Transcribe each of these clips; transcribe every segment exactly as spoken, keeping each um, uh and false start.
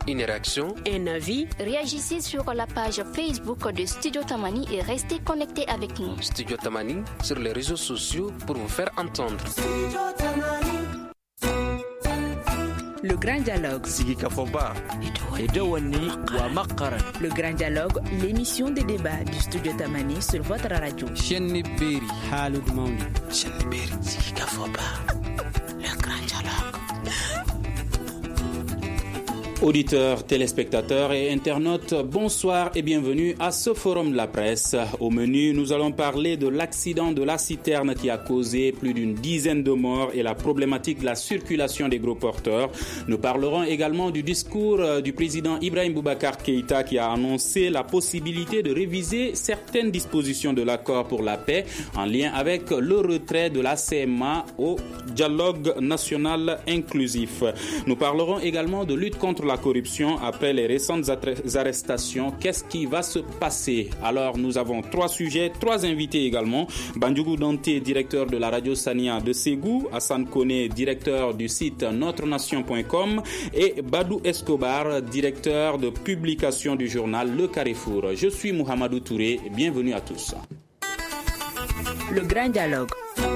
Une réaction, un avis. Réagissez sur la page Facebook de Studio Tamani et restez connectés avec nous. Studio Tamani sur les réseaux sociaux pour vous faire entendre. Le grand dialogue. Sigi Kafoba. Edouani Wamakaran. Le grand dialogue, l'émission de débat du Studio Tamani sur votre radio. Chenni Beri. Halud Mauni. Chenni Beri. Sigi Kafoba. Le grand dialogue. Auditeurs, téléspectateurs et internautes, bonsoir et bienvenue à ce forum de la presse. Au menu, nous allons parler de l'accident de la citerne qui a causé plus d'une dizaine de morts et la problématique de la circulation des gros porteurs. Nous parlerons également du discours du président Ibrahim Boubacar Keïta qui a annoncé la possibilité de réviser certaines dispositions de l'accord pour la paix en lien avec le retrait de la C M A au dialogue national inclusif. Nous parlerons également de lutte contre la corruption après les récentes arrestations. Qu'est-ce qui va se passer? Alors, nous avons trois sujets, trois invités également. Bandjougou Dante, directeur de la radio Sania de Ségou, Hassan Kone, directeur du site notre nation point com et Badou Escobar, directeur de publication du journal Le Carrefour. Je suis Mohamedou Touré, bienvenue à tous. Le grand dialogue.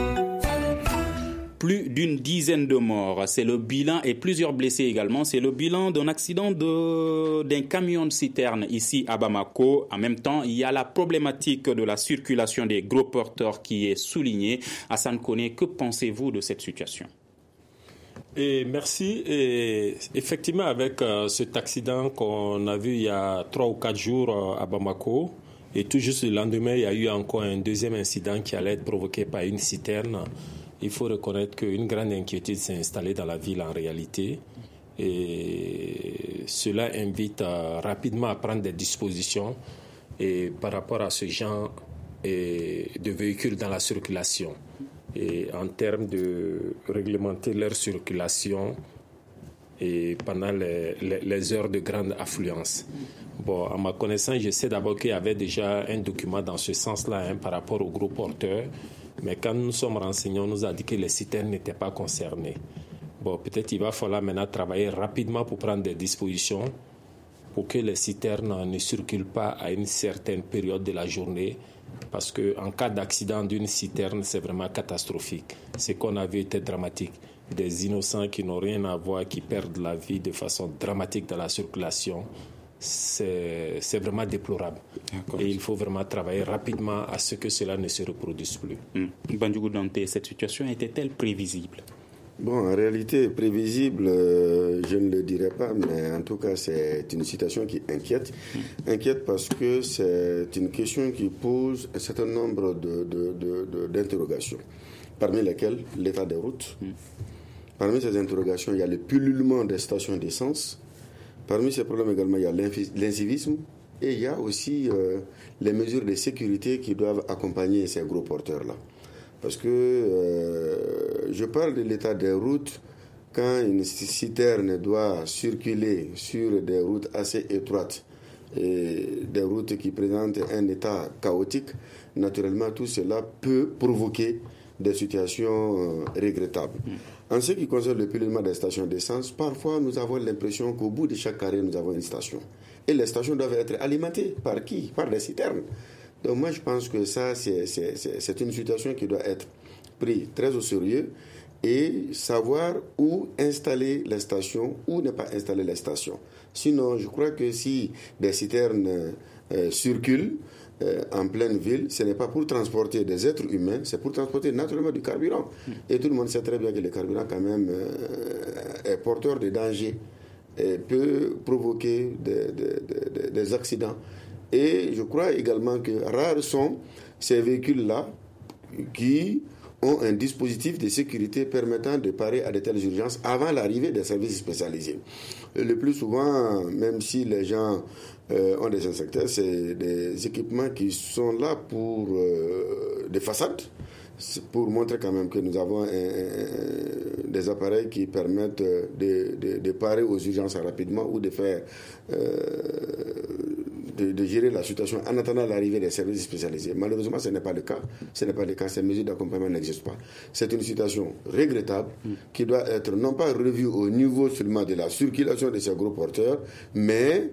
Plus d'une dizaine de morts, c'est le bilan, et plusieurs blessés également. C'est le bilan d'un accident de, d'un camion de citerne ici à Bamako. En même temps, il y a la problématique de la circulation des gros porteurs qui est soulignée. Hassan Kone, que pensez-vous de cette situation? Et merci. Et effectivement, avec euh, cet accident qu'on a vu il y a trois ou quatre jours euh, à Bamako, et tout juste le lendemain, il y a eu encore un deuxième incident qui allait être provoqué par une citerne. Il faut reconnaître qu'une grande inquiétude s'est installée dans la ville en réalité et cela invite euh, rapidement à prendre des dispositions et par rapport à ce genre et, de véhicules dans la circulation et en termes de réglementer leur circulation et pendant les, les, les heures de grande affluence. Bon, à ma connaissance, je sais d'abord qu'il y avait déjà un document dans ce sens-là hein, par rapport aux gros porteurs. Mais quand nous sommes renseignés, on nous a dit que les citernes n'étaient pas concernées. Bon, peut-être il va falloir maintenant travailler rapidement pour prendre des dispositions pour que les citernes ne circulent pas à une certaine période de la journée. Parce qu'en cas d'accident d'une citerne, c'est vraiment catastrophique. Ce qu'on a vu était dramatique. Des innocents qui n'ont rien à voir, qui perdent la vie de façon dramatique dans la circulation. C'est, c'est vraiment déplorable. D'accord. Et il faut vraiment travailler rapidement à ce que cela ne se reproduise plus. Mmh. Bandjougou Dante, cette situation était-elle prévisible? Bon, en réalité, prévisible, euh, je ne le dirais pas, mais en tout cas, c'est une situation qui inquiète. Mmh. Inquiète parce que c'est une question qui pose un certain nombre de, de, de, de, d'interrogations, parmi lesquelles l'état des routes. Mmh. Parmi ces interrogations, il y a le pullulement des stations d'essence. Parmi ces problèmes également, il y a l'incivisme et il y a aussi euh, les mesures de sécurité qui doivent accompagner ces gros porteurs-là. Parce que euh, je parle de l'état des routes quand une citerne doit circuler sur des routes assez étroites et des routes qui présentent un état chaotique. Naturellement, tout cela peut provoquer des situations euh, regrettables. Mmh. En ce qui concerne le pullulement des stations d'essence, parfois nous avons l'impression qu'au bout de chaque carré, nous avons une station. Et les stations doivent être alimentées par qui? Par des citernes. Donc moi, je pense que ça, c'est, c'est, c'est, c'est une situation qui doit être prise très au sérieux et savoir où installer les stations, où ne pas installer les stations. Sinon, je crois que si des citernes euh, circulent, Euh, en pleine ville, ce n'est pas pour transporter des êtres humains, c'est pour transporter naturellement du carburant. Mmh. Et tout le monde sait très bien que le carburant quand même euh, est porteur de dangers et peut provoquer des, des, des, des accidents. Et je crois également que rares sont ces véhicules-là qui ont un dispositif de sécurité permettant de parer à de telles urgences avant l'arrivée des services spécialisés. Le plus souvent, même si les gens euh, ont des insectaires, c'est des équipements qui sont là pour euh, des façades, pour montrer quand même que nous avons un, un, des appareils qui permettent de, de, de parer aux urgences rapidement ou de faire euh, de, de gérer la situation en attendant l'arrivée des services spécialisés. Malheureusement, ce n'est pas le cas. Ce n'est pas le cas. Ces mesures d'accompagnement n'existent pas. C'est une situation regrettable mm. qui doit être non pas revue au niveau seulement de la circulation de ces gros porteurs, mais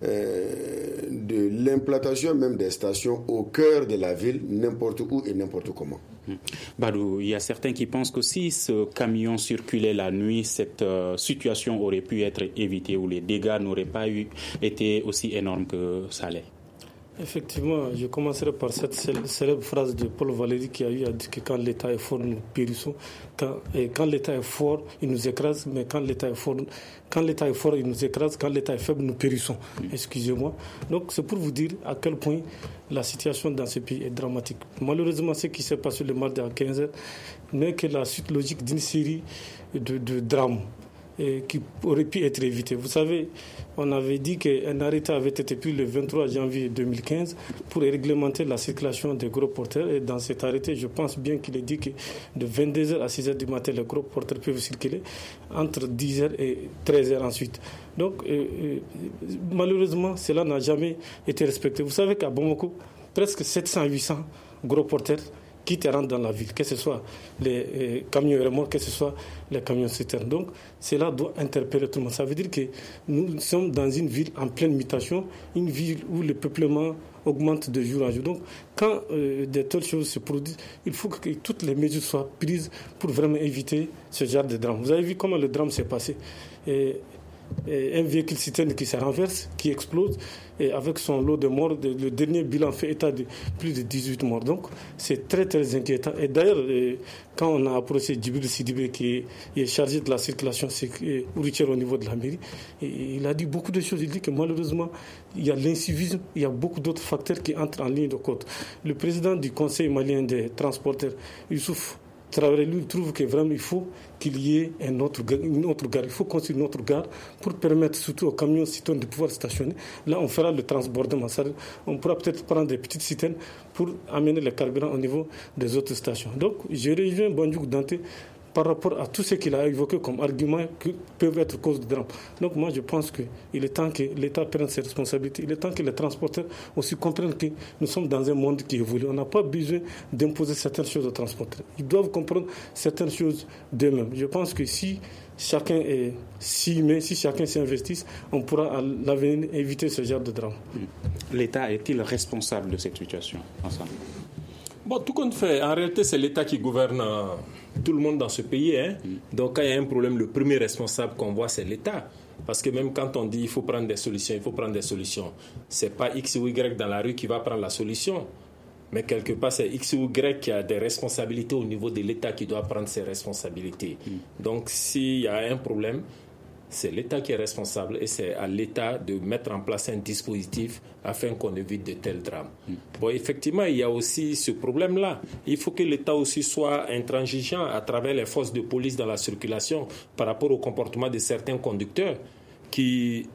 euh, de l'implantation même des stations au cœur de la ville, n'importe où et n'importe comment. Badou, il y a certains qui pensent que si ce camion circulait la nuit, cette euh, situation aurait pu être évitée ou les dégâts n'auraient pas eu, été aussi énormes que ça l'est. Effectivement, je commencerai par cette célèbre phrase de Paul Valéry qui a eu à dire que quand l'État est fort, nous périssons. Quand, et quand l'État est fort, il nous écrase, mais quand l'État est fort, quand l'État est fort, il nous écrase. Quand l'État est faible, nous périssons. Excusez-moi. Donc, c'est pour vous dire à quel point la situation dans ce pays est dramatique. Malheureusement, ce qui s'est passé le mardi à quinze heures n'est que la suite logique d'une série de, de drames et qui aurait pu être évité. Vous savez, on avait dit qu'un arrêté avait été pris le vingt-trois janvier deux mille quinze pour réglementer la circulation des gros porteurs. Et dans cet arrêté, je pense bien qu'il est dit que de vingt-deux heures à six heures du matin, les gros porteurs peuvent circuler, entre dix heures et treize heures ensuite. Donc, euh, euh, malheureusement, cela n'a jamais été respecté. Vous savez qu'à Bamako, presque sept cents à huit cents gros porteurs qui te rentrent dans la ville, que ce soit les euh, camions remorques, que ce soit les camions citernes. Donc, cela doit interpeller tout le monde. Ça veut dire que nous sommes dans une ville en pleine mutation, une ville où le peuplement augmente de jour en jour. Donc, quand euh, de telles choses se produisent, il faut que toutes les mesures soient prises pour vraiment éviter ce genre de drame. Vous avez vu comment le drame s'est passé. Et, et un véhicule citerne qui se renverse, qui explose, et avec son lot de morts, de, le dernier bilan fait état de plus de dix-huit morts. Donc, c'est très, très inquiétant. Et d'ailleurs, euh, quand on a approché Djibril Sidibé, qui est, qui est chargé de la circulation routière au niveau de la mairie, et il a dit beaucoup de choses. Il dit que malheureusement, il y a l'incivisme, il y a beaucoup d'autres facteurs qui entrent en ligne de compte. Le président du Conseil malien des transporteurs, Youssouf Traoré, lui, trouve que vraiment il faut qu'il y ait un autre, une autre gare. Il faut construire une autre gare pour permettre surtout aux camions citernes de pouvoir stationner. Là, on fera le transbordement. On pourra peut-être prendre des petites citernes pour amener le carburant au niveau des autres stations. Donc, je rejoins Bandjouk Dante par rapport à tout ce qu'il a évoqué comme argument qui peuvent être cause de drame. Donc moi, je pense qu'il est temps que l'État prenne ses responsabilités. Il est temps que les transporteurs aussi comprennent que nous sommes dans un monde qui évolue. On n'a pas besoin d'imposer certaines choses aux transporteurs. Ils doivent comprendre certaines choses d'eux-mêmes. Je pense que si chacun est, s'y met, si chacun s'investit, on pourra à l'avenir éviter ce genre de drame. L'État est-il responsable de cette situation ensemble? Bon, tout compte fait, en réalité, c'est l'État qui gouverne euh, tout le monde dans ce pays. Hein. Mm. Donc, quand il y a un problème, le premier responsable qu'on voit, c'est l'État. Parce que même quand on dit qu'il faut prendre des solutions, il faut prendre des solutions. Ce n'est pas X ou Y dans la rue qui va prendre la solution. Mais quelque part, c'est X ou Y qui a des responsabilités au niveau de l'État qui doit prendre ses responsabilités. Mm. Donc, s'il y a un problème, c'est l'État qui est responsable et c'est à l'État de mettre en place un dispositif afin qu'on évite de tels drames. Mm. Bon, effectivement, il y a aussi ce problème-là. Il faut que l'État aussi soit intransigeant à travers les forces de police dans la circulation par rapport au comportement de certains conducteurs qui,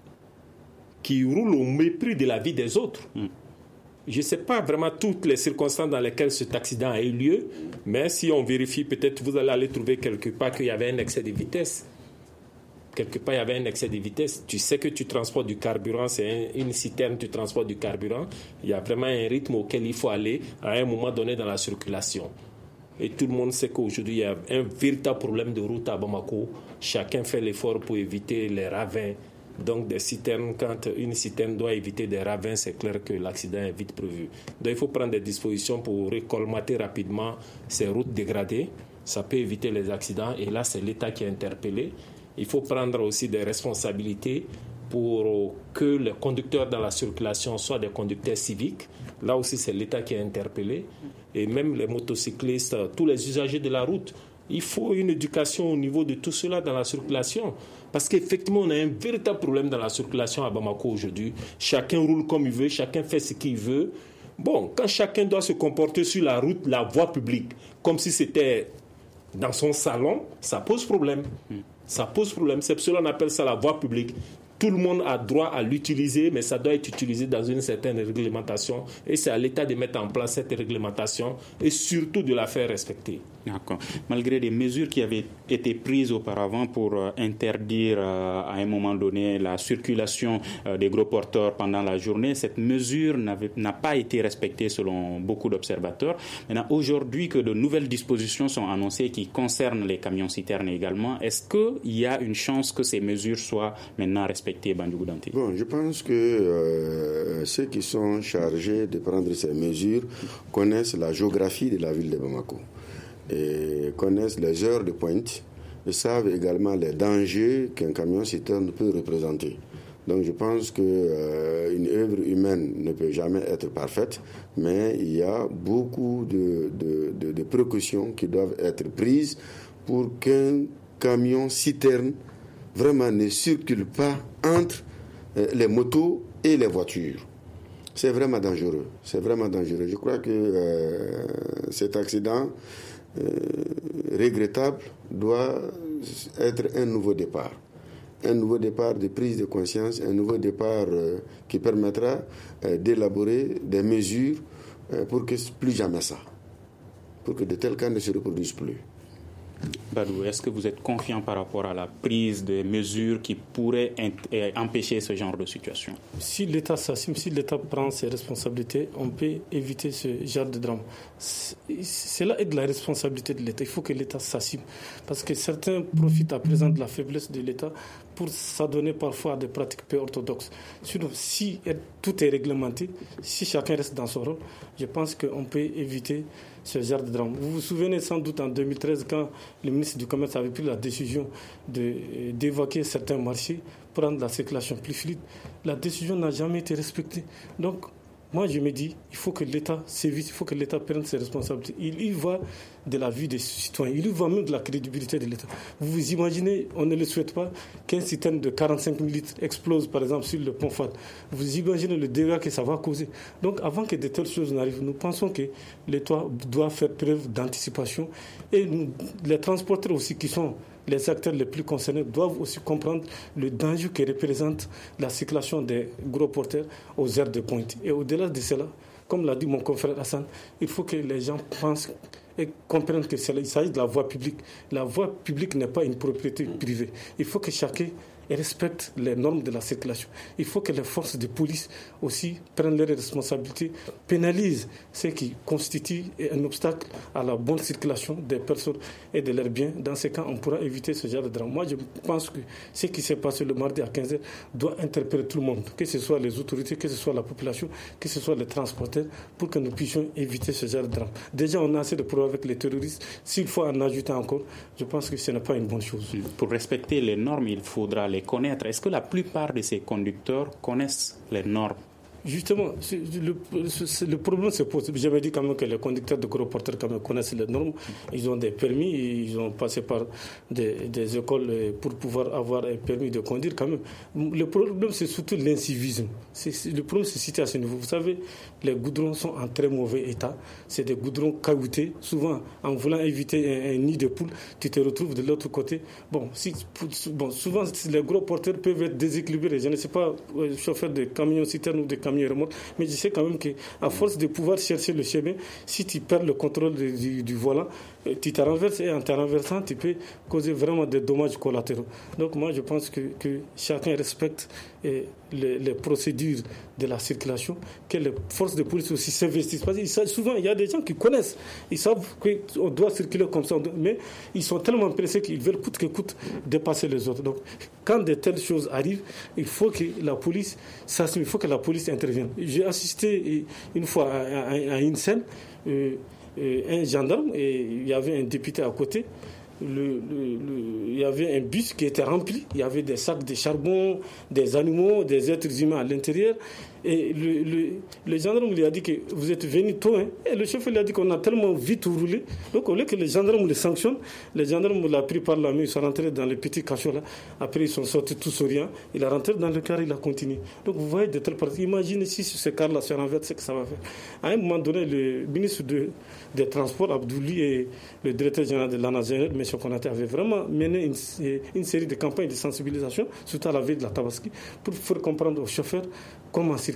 qui roulent au mépris de la vie des autres. Mm. Je ne sais pas vraiment toutes les circonstances dans lesquelles cet accident a eu lieu, mais si on vérifie, peut-être vous allez aller trouver quelque part qu'il y avait un excès de vitesse. Quelque part, il y avait un excès de vitesse. Tu sais que tu transportes du carburant, c'est un, une citerne, tu transportes du carburant. Il y a vraiment un rythme auquel il faut aller à un moment donné dans la circulation. Et tout le monde sait qu'aujourd'hui, il y a un véritable problème de route à Bamako. Chacun fait l'effort pour éviter les ravins. Donc, des citernes, quand une citerne doit éviter des ravins, c'est clair que l'accident est vite prévu. Donc, il faut prendre des dispositions pour recolmater rapidement ces routes dégradées. Ça peut éviter les accidents. Et là, c'est l'État qui est interpellé. Il faut prendre aussi des responsabilités pour que les conducteurs dans la circulation soient des conducteurs civiques. Là aussi, c'est l'État qui est interpellé. Et même les motocyclistes, tous les usagers de la route. Il faut une éducation au niveau de tout cela dans la circulation. Parce qu'effectivement, on a un véritable problème dans la circulation à Bamako aujourd'hui. Chacun roule comme il veut, chacun fait ce qu'il veut. Bon, quand chacun doit se comporter sur la route, la voie publique, comme si c'était dans son salon, ça pose problème. Ça pose problème. C'est pour cela qu'on appelle ça la voie publique. Tout le monde a droit à l'utiliser, mais ça doit être utilisé dans une certaine réglementation. Et c'est à l'État de mettre en place cette réglementation et surtout de la faire respecter. D'accord. Malgré des mesures qui avaient été prises auparavant pour euh, interdire euh, à un moment donné la circulation euh, des gros porteurs pendant la journée, cette mesure n'avait, n'a pas été respectée selon beaucoup d'observateurs. Maintenant, aujourd'hui que de nouvelles dispositions sont annoncées qui concernent les camions-citernes également, est-ce qu'il y a une chance que ces mesures soient maintenant respectées, Bandjougou Danté? Bon, je pense que euh, ceux qui sont chargés de prendre ces mesures connaissent la géographie de la ville de Bamako et connaissent les heures de pointe et savent également les dangers qu'un camion-citerne peut représenter. Donc je pense qu'une euh, œuvre humaine ne peut jamais être parfaite, mais il y a beaucoup de, de, de, de précautions qui doivent être prises pour qu'un camion-citerne vraiment ne circule pas entre euh, les motos et les voitures. C'est vraiment dangereux. C'est vraiment dangereux. Je crois que euh, cet accident euh, regrettable doit être un nouveau départ. Un nouveau départ de prise de conscience, un nouveau départ euh, qui permettra euh, d'élaborer des mesures euh, pour que plus jamais ça, pour que de tels cas ne se reproduisent plus. Badou, est-ce que vous êtes confiant par rapport à la prise de mesures qui pourraient empêcher ce genre de situation? Si l'État s'assume, si l'État prend ses responsabilités, on peut éviter ce genre de drame. Cela est de la responsabilité de l'État. Il faut que l'État s'assume. Parce que certains profitent à présent de la faiblesse de l'État pour s'adonner parfois à des pratiques peu orthodoxes. Sinon, si tout est réglementé, si chacun reste dans son rôle, je pense qu'on peut éviter ce genre de drame. Vous vous souvenez sans doute en deux mille treize quand le ministre du Commerce avait pris la décision de, d'évacuer certains marchés pour rendre la circulation plus fluide. La décision n'a jamais été respectée. Donc, moi, je me dis, il faut que l'État sévisse, il faut que l'État prenne ses responsabilités. Il y va de la vie des citoyens, il y va même de la crédibilité de l'État. Vous vous imaginez, on ne le souhaite pas, qu'un citerne de quarante-cinq mille litres explose, par exemple, sur le pont Fad. Vous imaginez le dégât que ça va causer. Donc, avant que de telles choses n'arrivent, nous pensons que l'État doit faire preuve d'anticipation. Et nous, les transporteurs aussi qui sont les acteurs les plus concernés doivent aussi comprendre le danger que représente la circulation des gros porteurs aux aires de pointe. Et au-delà de cela, comme l'a dit mon confrère Hassan, il faut que les gens pensent et comprennent qu'il s'agit de la voie publique. La voie publique n'est pas une propriété privée. Il faut que chacun respecte les normes de la circulation. Il faut que les forces de police aussi prennent leurs responsabilités, pénalisent ce qui constitue un obstacle à la bonne circulation des personnes et de leurs biens. Dans ces cas, on pourra éviter ce genre de drame. Moi, je pense que ce qui s'est passé le mardi à quinze heures doit interpeller tout le monde, que ce soit les autorités, que ce soit la population, que ce soit les transporteurs, pour que nous puissions éviter ce genre de drame. Déjà, on a assez de problèmes avec les terroristes. S'il faut en ajouter encore, je pense que ce n'est pas une bonne chose. Pour respecter les normes, il faudra les connaître. Est-ce que la plupart de ces conducteurs connaissent les normes? Justement, le, le problème se pose. J'avais dit quand même que les conducteurs de gros porteurs quand même connaissent les normes. Ils ont des permis, ils ont passé par des, des écoles pour pouvoir avoir un permis de conduire quand même. Le problème, c'est surtout l'incivisme. C'est, le problème se situe à ce niveau. Vous savez, les goudrons sont en très mauvais état. C'est des goudrons cailloutés. Souvent, en voulant éviter un, un nid de poule, tu te retrouves de l'autre côté. Bon, si, bon souvent, les gros porteurs peuvent être déséquilibrés. Je ne sais pas, chauffeur de camions citernes ou de camions remonte, mais je sais quand même qu'à force de pouvoir chercher le chemin, si tu perds le contrôle du, du, du volant, tu te renverses et en te renversant, tu peux causer vraiment des dommages collatéraux. Donc moi, je pense que, que chacun respecte eh, les, les procédures de la circulation, que les forces de police aussi s'investissent. Parce que souvent, il y a des gens qui connaissent, ils savent qu'on doit circuler comme ça, mais ils sont tellement pressés qu'ils veulent coûte que coûte dépasser les autres. Donc, quand de telles choses arrivent, il faut que la police s'assume, il faut que la police intervienne. J'ai assisté une fois à, à, à une scène, euh, euh, un gendarme, et il y avait un député à côté. Le, le, le, il y avait un bus qui était rempli, il y avait des sacs de charbon, des animaux, des êtres humains à l'intérieur. Et le, le, le gendarme lui a dit que vous êtes venu tôt. Hein? Et le chauffeur lui a dit qu'on a tellement vite roulé. Donc au lieu que les gendarmes le sanctionnent, les gendarmes l'ont pris par la main, ils sont rentrés dans les petits cachots là. Après ils sont sortis tous souriants. Il est rentré dans le car, il a continué. Donc vous voyez de telles parties. Imaginez si ce car-là se renverse, ce que ça va faire. À un moment donné, le ministre de, des Transports, Abdouli, et le directeur général de l'ANAS, M. Konaté, avaient vraiment mené une, une série de campagnes de sensibilisation, surtout à la ville de la Tabaski, pour faire comprendre aux chauffeurs comment circuler.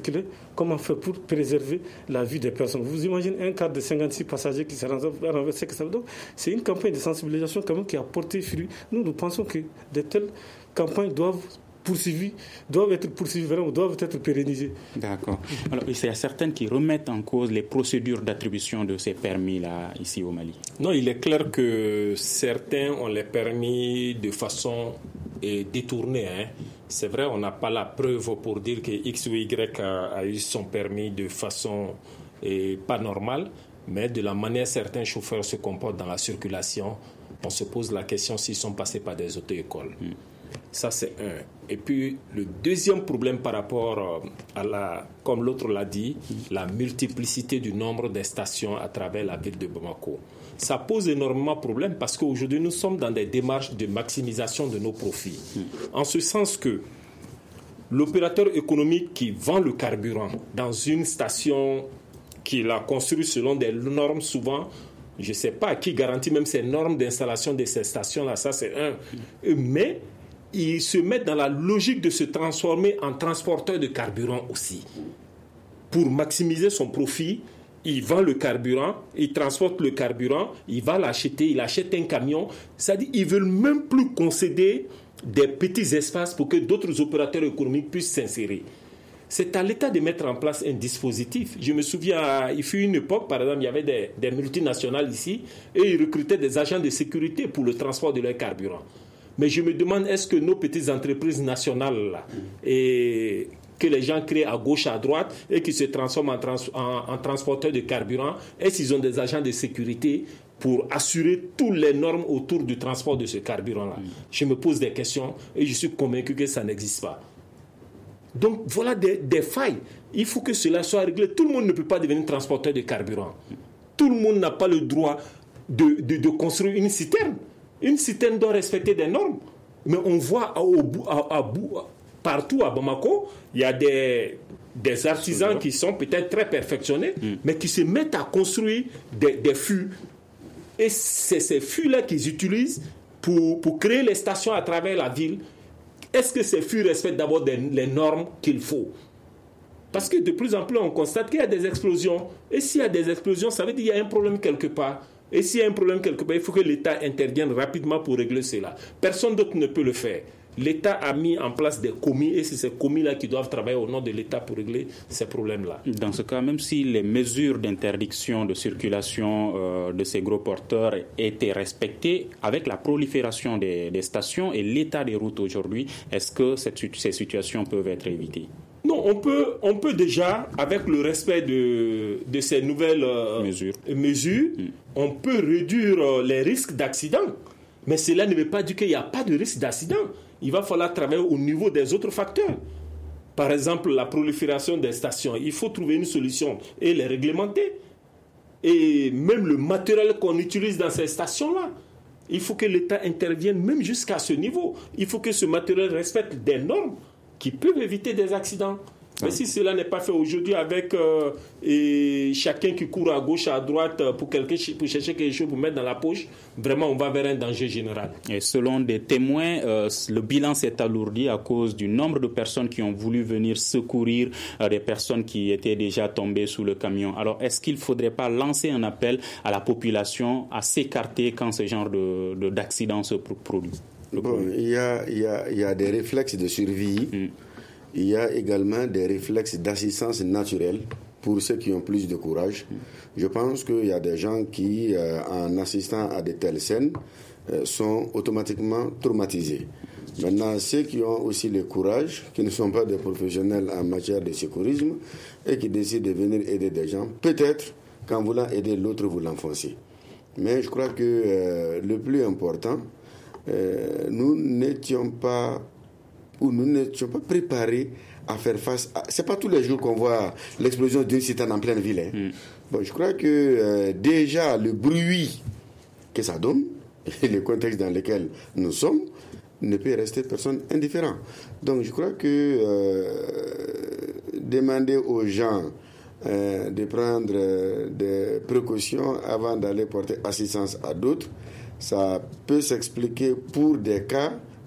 circuler, comment faire pour préserver la vie des personnes. Vous imaginez un car de cinquante-six passagers qui s'est renversé. Donc, c'est une campagne de sensibilisation quand même qui a porté fruit. Nous, nous pensons que de telles campagnes doivent poursuivis, doivent être poursuivis, vraiment, doivent être pérennisés. D'accord. Alors, il y a certaines qui remettent en cause les procédures d'attribution de ces permis-là, ici au Mali. Non, il est clair que certains ont les permis de façon eh, détournée. Hein. C'est vrai, on n'a pas la preuve pour dire que X ou Y a, a eu son permis de façon eh, pas normale, mais de la manière certains chauffeurs se comportent dans la circulation, on se pose la question s'ils sont passés par des auto-écoles. Hmm. Ça, c'est un. Et puis, le deuxième problème par rapport à la, comme l'autre l'a dit, la multiplicité du nombre de stations à travers la ville de Bamako. Ça pose énormément de problèmes parce qu'aujourd'hui, nous sommes dans des démarches de maximisation de nos profits. En ce sens que l'opérateur économique qui vend le carburant dans une station qu'il a construite selon des normes souvent, je ne sais pas qui garantit même ces normes d'installation de ces stations-là, ça c'est un. Mais ils se mettent dans la logique de se transformer en transporteur de carburant aussi. Pour maximiser son profit, il vend le carburant, il transporte le carburant, il va l'acheter, il achète un camion. C'est-à-dire qu'ils ne veulent même plus concéder des petits espaces pour que d'autres opérateurs économiques puissent s'insérer. C'est à l'État de mettre en place un dispositif. Je me souviens, il fut une époque, par exemple, il y avait des, des multinationales ici et ils recrutaient des agents de sécurité pour le transport de leur carburant. Mais je me demande, est-ce que nos petites entreprises nationales, là, et que les gens créent à gauche, à droite, et qui se transforment en, trans, en, en transporteurs de carburant, est-ce qu'ils ont des agents de sécurité pour assurer toutes les normes autour du transport de ce carburant-là? Mm. Je me pose des questions et je suis convaincu que ça n'existe pas. Donc voilà des, des failles. Il faut que cela soit réglé. Tout le monde ne peut pas devenir transporteur de carburant. Tout le monde n'a pas le droit de, de, de construire une citerne. Une citerne doit respecter des normes. Mais on voit à, à, à, partout à Bamako, il y a des, des artisans qui sont peut-être très perfectionnés, mm. mais qui se mettent à construire des, des fûts. Et c'est ces fûts-là qu'ils utilisent pour, pour créer les stations à travers la ville. Est-ce que ces fûts respectent d'abord des, les normes qu'il faut? Parce que de plus en plus, on constate qu'il y a des explosions. Et s'il y a des explosions, ça veut dire qu'il y a un problème quelque part. Et s'il y a un problème quelque part, il faut que l'État intervienne rapidement pour régler cela. Personne d'autre ne peut le faire. L'État a mis en place des commis et c'est ces commis-là qui doivent travailler au nom de l'État pour régler ces problèmes-là. Dans ce cas, même si les mesures d'interdiction de circulation euh, de ces gros porteurs étaient respectées, avec la prolifération des, des stations et l'état des routes aujourd'hui, est-ce que cette, ces situations peuvent être évitées? Non, on peut, on peut déjà, avec le respect de, de ces nouvelles euh, mesures, mesures mm. on peut réduire euh, les risques d'accident. Mais cela ne veut pas dire qu'il n'y a pas de risque d'accident. Il va falloir travailler au niveau des autres facteurs. Par exemple, la prolifération des stations. Il faut trouver une solution et les réglementer. Et même le matériel qu'on utilise dans ces stations-là, il faut que l'État intervienne même jusqu'à ce niveau. Il faut que ce matériel respecte des normes qui peuvent éviter des accidents. Mais si cela n'est pas fait aujourd'hui avec euh, et chacun qui court à gauche, à droite pour, quelque, pour chercher quelque chose pour mettre dans la poche, vraiment on va vers un danger général. Et selon des témoins, euh, le bilan s'est alourdi à cause du nombre de personnes qui ont voulu venir secourir euh, des personnes qui étaient déjà tombées sous le camion. Alors est-ce qu'il ne faudrait pas lancer un appel à la population à s'écarter quand ce genre de, de, d'accident se produit? Bon, il y a, il y a, il y a des réflexes de survie. Mm. Il y a également des réflexes d'assistance naturelle pour ceux qui ont plus de courage. Je pense qu'il y a des gens qui, euh, en assistant à de telles scènes, euh, sont automatiquement traumatisés. Maintenant, ceux qui ont aussi le courage, qui ne sont pas des professionnels en matière de secourisme et qui décident de venir aider des gens, peut-être qu'en voulant aider l'autre, vous l'enfoncez. Mais je crois que euh, le plus important, euh, nous n'étions pas où nous n'étions pas préparés à faire face à... C'est pas tous les jours qu'on voit l'explosion d'une citerne en pleine ville. Hein. Mm. Bon, je crois que euh, déjà le bruit que ça donne et le contexte dans lequel nous sommes ne peut rester personne indifférent. Donc je crois que euh, demander aux gens euh, de prendre euh, des précautions avant d'aller porter assistance à d'autres, ça peut s'expliquer pour des cas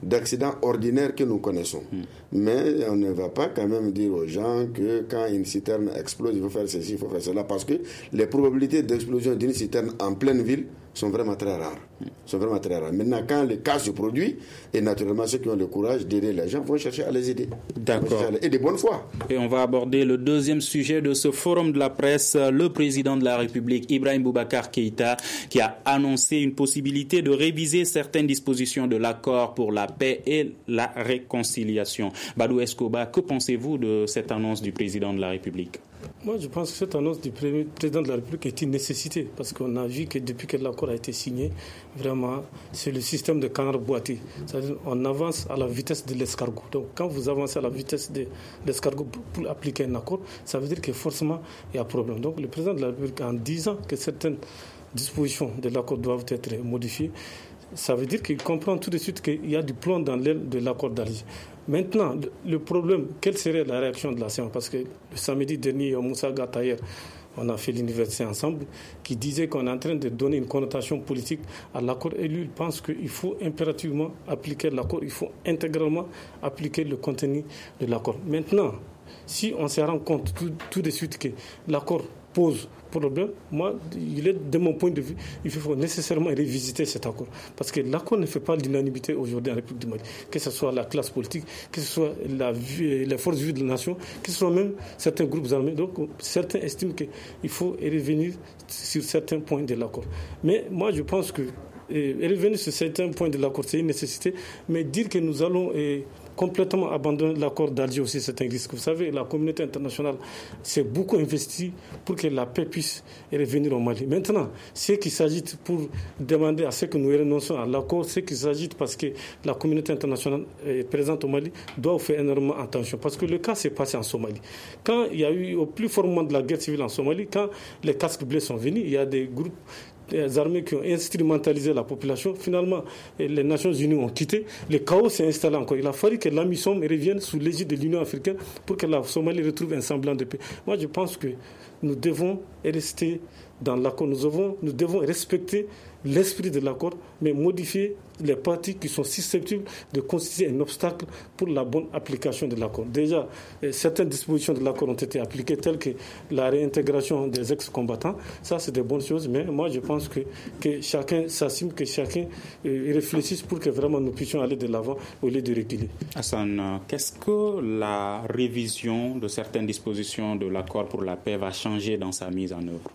d'accidents ordinaires que nous connaissons. Mm. Mais on ne va pas quand même dire aux gens que quand une citerne explose, il faut faire ceci, il faut faire cela, parce que les probabilités d'explosion d'une citerne en pleine ville sont vraiment très rares. Sont vraiment très rares. Maintenant, quand le cas se produit, et naturellement ceux qui ont le courage d'aider les gens vont chercher à les aider. D'accord. Et de bonne foi. Et on va aborder le deuxième sujet de ce forum de la presse, le président de la République, Ibrahim Boubacar Keïta, qui a annoncé une possibilité de réviser certaines dispositions de l'accord pour la paix et la réconciliation. Badou Escoba, que pensez-vous de cette annonce du président de la République ? Moi, je pense que cette annonce du président de la République est une nécessité, parce qu'on a vu que depuis que l'accord a été signé, vraiment, c'est le système de canard boité. C'est-à-dire qu'on avance à la vitesse de l'escargot. Donc, quand vous avancez à la vitesse de l'escargot pour appliquer un accord, ça veut dire que forcément, il y a problème. Donc, le président de la République, en disant que certaines dispositions de l'accord doivent être modifiées, ça veut dire qu'il comprend tout de suite qu'il y a du plomb dans l'aile de l'accord d'Alger. Maintenant, le problème, quelle serait la réaction de la C E A? Parce que le samedi dernier, Moussa Gatayer, on a fait l'université ensemble, qui disait qu'on est en train de donner une connotation politique à l'accord. Et lui, il pense qu'il faut impérativement appliquer l'accord, il faut intégralement appliquer le contenu de l'accord. Maintenant, si on se rend compte tout, tout de suite que l'accord pose problème, moi, il est, de mon point de vue, il faut nécessairement revisiter cet accord. Parce que l'accord ne fait pas l'unanimité aujourd'hui en République du Mali. Que ce soit la classe politique, que ce soit la vie, les forces vives de la nation, que ce soit même certains groupes armés. Donc, certains estiment qu'il faut revenir sur certains points de l'accord. Mais moi, je pense que et revenir sur certains points de l'accord, c'est une nécessité. Mais dire que nous allons... Et, complètement abandonner l'accord d'Alger aussi, c'est un risque. Vous savez, la communauté internationale s'est beaucoup investie pour que la paix puisse revenir au Mali. Maintenant, ceux qui s'agitent pour demander à ce que nous renoncions à l'accord, ceux qui s'agitent parce que la communauté internationale est présente au Mali, doivent faire énormément attention. Parce que le cas s'est passé en Somalie. Quand il y a eu au plus fort moment de la guerre civile en Somalie, quand les casques bleus sont venus, il y a des groupes des armées qui ont instrumentalisé la population. Finalement, les Nations Unies ont quitté. Le chaos s'est installé encore. Il a fallu que l'AMISOM revienne sous l'égide de l'Union africaine pour que la Somalie retrouve un semblant de paix. Moi, je pense que nous devons rester dans l'accord. Nous devons, nous devons respecter l'esprit de l'accord, mais modifier les parties qui sont susceptibles de constituer un obstacle pour la bonne application de l'accord. Déjà, euh, certaines dispositions de l'accord ont été appliquées, telles que la réintégration des ex-combattants. Ça, c'est des bonnes choses, mais moi, je pense que, que chacun s'assume, que chacun euh, réfléchisse pour que vraiment nous puissions aller de l'avant au lieu de reculer. Hassan, qu'est-ce que la révision de certaines dispositions de l'accord pour la paix va changer dans sa mise en œuvre?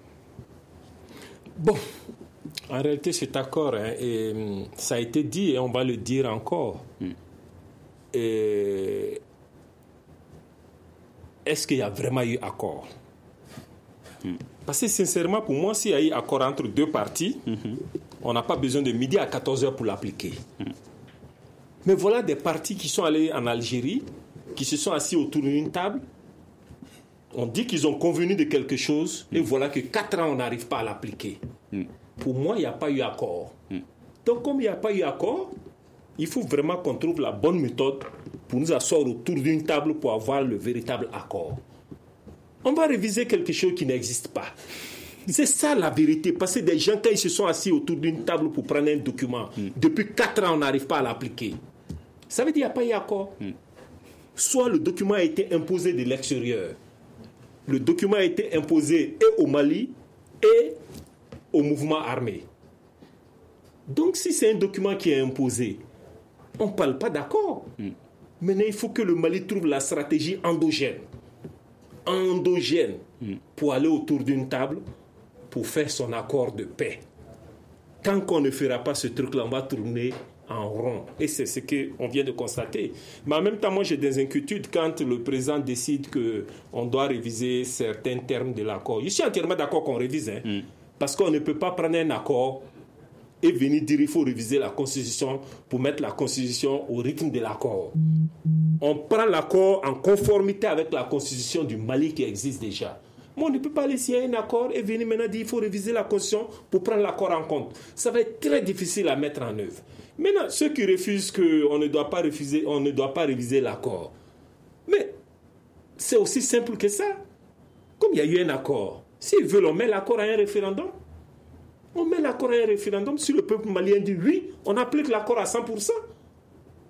Bon, en réalité, cet accord, hein, et, ça a été dit et on va le dire encore. Mm. Et, est-ce qu'il y a vraiment eu accord? Mm. Parce que sincèrement, pour moi, s'il y a eu accord entre deux parties, mm-hmm. on n'a pas besoin de midi à quatorze heures pour l'appliquer. Mm. Mais voilà des partis qui sont allés en Algérie, qui se sont assis autour d'une table. On dit qu'ils ont convenu de quelque chose, mm. et voilà que quatre ans, on n'arrive pas à l'appliquer. Mm. Pour moi, il n'y a pas eu accord. Mm. Donc, comme il n'y a pas eu accord, il faut vraiment qu'on trouve la bonne méthode pour nous asseoir autour d'une table pour avoir le véritable accord. On va réviser quelque chose qui n'existe pas. C'est ça la vérité. Parce que des gens, quand ils se sont assis autour d'une table pour prendre un document, mm. depuis quatre ans, on n'arrive pas à l'appliquer. Ça veut dire qu'il n'y a pas eu accord. Mm. Soit le document a été imposé de l'extérieur. Le document a été imposé et au Mali et au mouvement armé. Donc, si c'est un document qui est imposé, on ne parle pas d'accord. Mm. Maintenant, il faut que le Mali trouve la stratégie endogène. Endogène mm. pour aller autour d'une table pour faire son accord de paix. Tant qu'on ne fera pas ce truc-là, on va tourner en rond. Et c'est ce qu'on vient de constater. Mais en même temps, moi, j'ai des inquiétudes quand le président décide qu'on doit réviser certains termes de l'accord. Je suis entièrement d'accord qu'on révise, hein, mm. parce qu'on ne peut pas prendre un accord et venir dire qu'il faut réviser la Constitution pour mettre la Constitution au rythme de l'accord. On prend l'accord en conformité avec la Constitution du Mali qui existe déjà. Mais on ne peut pas laisser un accord et venir maintenant dire qu'il faut réviser la Constitution pour prendre l'accord en compte. Ça va être très difficile à mettre en œuvre. Maintenant, ceux qui refusent qu'on ne doit pas refuser, on ne doit pas réviser l'accord. Mais c'est aussi simple que ça. Comme il y a eu un accord, s'ils veulent, on met l'accord à un référendum. On met l'accord à un référendum. Si le peuple malien dit oui, on applique l'accord à cent pour cent.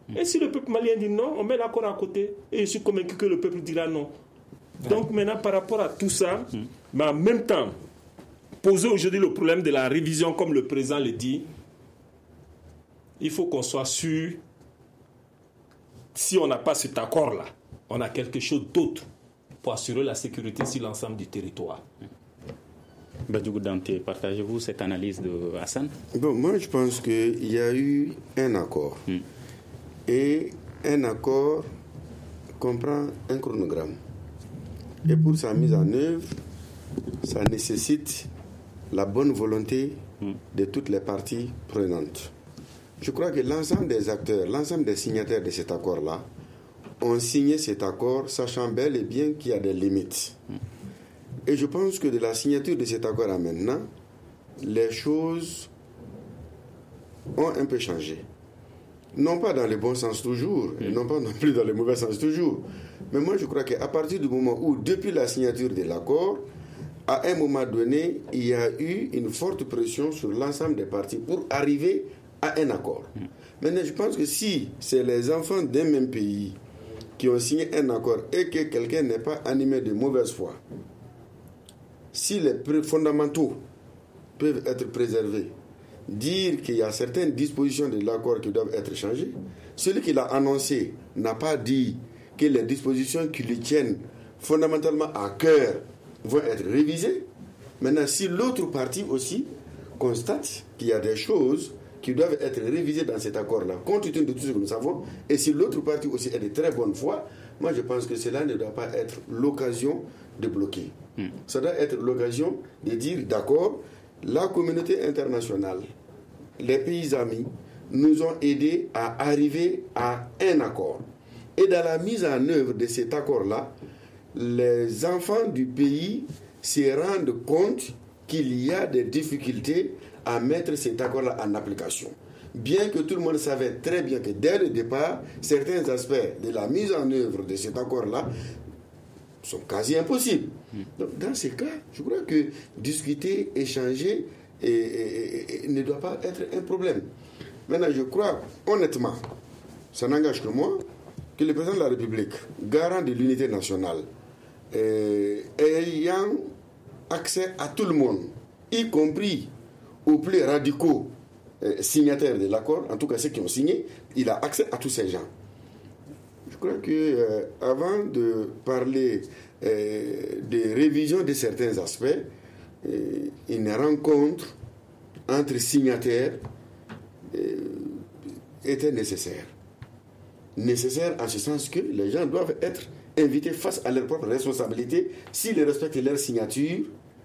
Et si le peuple malien dit non, on met l'accord à côté. Et je suis convaincu que le peuple dira non. Donc maintenant, par rapport à tout ça, mmh. mais en même temps, poser aujourd'hui le problème de la révision, comme le président le dit, il faut qu'on soit sûr, si on n'a pas cet accord-là, on a quelque chose d'autre pour assurer la sécurité sur l'ensemble du territoire. Badjougou Dante, partagez-vous cette analyse de Hassan? Bon, moi, je pense qu'il y a eu un accord. Mm. Et un accord comprend un chronogramme. Et pour sa mise en œuvre, ça nécessite la bonne volonté mm. de toutes les parties prenantes. Je crois que l'ensemble des acteurs, l'ensemble des signataires de cet accord-là, ont signé cet accord, sachant bel et bien qu'il y a des limites. Mm. Et je pense que de la signature de cet accord à maintenant, les choses ont un peu changé. Non pas dans le bon sens toujours, et non pas non plus dans le mauvais sens toujours. Mais moi je crois qu'à partir du moment où, depuis la signature de l'accord, à un moment donné, il y a eu une forte pression sur l'ensemble des parties pour arriver à un accord. Maintenant, je pense que si c'est les enfants d'un même pays qui ont signé un accord et que quelqu'un n'est pas animé de mauvaise foi, si les fondamentaux peuvent être préservés, dire qu'il y a certaines dispositions de l'accord qui doivent être changées, celui qui l'a annoncé n'a pas dit que les dispositions qui lui tiennent fondamentalement à cœur vont être révisées. Maintenant, si l'autre partie aussi constate qu'il y a des choses qui doivent être révisées dans cet accord-là, compte tenu de tout ce que nous savons, et si l'autre partie aussi est de très bonne foi, moi je pense que cela ne doit pas être l'occasion de bloquer. Mm. Ça doit être l'occasion de dire, d'accord, la communauté internationale, les pays amis, nous ont aidés à arriver à un accord. Et dans la mise en œuvre de cet accord-là, les enfants du pays se rendent compte qu'il y a des difficultés à mettre cet accord-là en application. Bien que tout le monde savait très bien que dès le départ, certains aspects de la mise en œuvre de cet accord-là sont quasi impossibles. Donc, dans ces cas, je crois que discuter, échanger et, et, et, ne doit pas être un problème. Maintenant, je crois honnêtement, ça n'engage que moi, que le président de la République, garant de l'unité nationale, euh, ayant accès à tout le monde, y compris aux plus radicaux euh, signataires de l'accord, en tout cas ceux qui ont signé, il a accès à tous ces gens. Je crois que euh, avant de parler euh, de révision de certains aspects, euh, une rencontre entre signataires euh, était nécessaire. Nécessaire en ce sens que les gens doivent être invités face à leurs propres responsabilités s'ils respectent leur signature